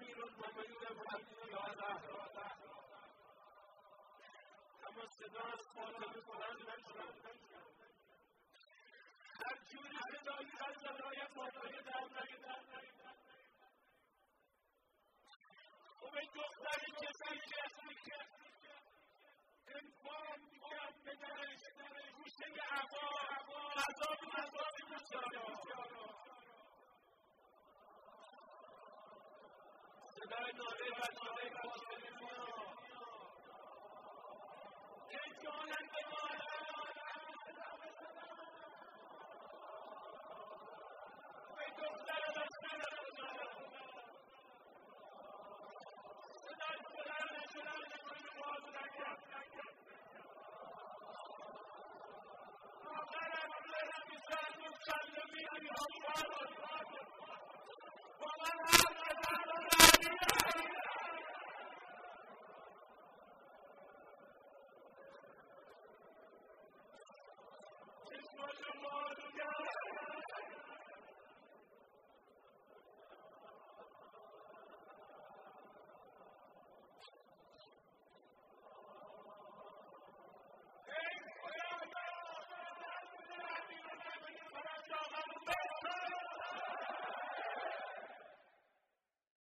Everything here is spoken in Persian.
اما صدا از فاطمه بلند نشد. هر جوری صدایی از صدای فاطمه در نیامد. او به دختری کسی که امکان میکرد بدرش گوشه هوا غذا بگذارد. صدای ناله بچه‌های فاطمه میاد. ای جاننده مادر، ای دخترم از من بگذار. صدای بلند شدن باز نکرد. آخر از دلم می‌زد مسلمی آفرین.